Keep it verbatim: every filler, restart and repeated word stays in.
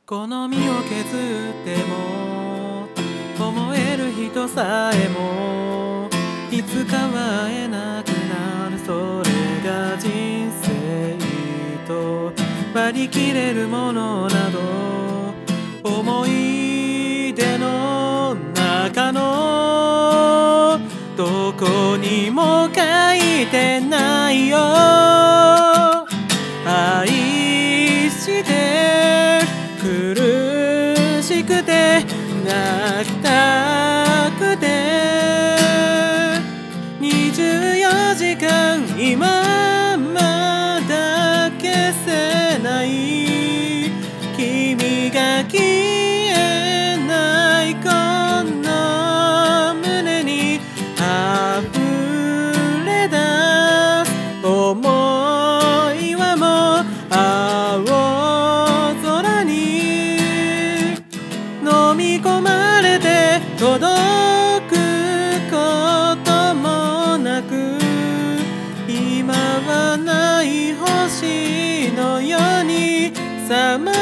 この身を削っても思える人さえもいつかは会えなくなる。それが人生と割り切れるものなど思い出の中のどこにも書いてないよ。愛して苦しくて泣きたくてにじゅうよじかん今まだ消せない君が消えないこの胸に溢れ出す想いはもう青空に飲み込まれて届くこともなく今はない星のようにさま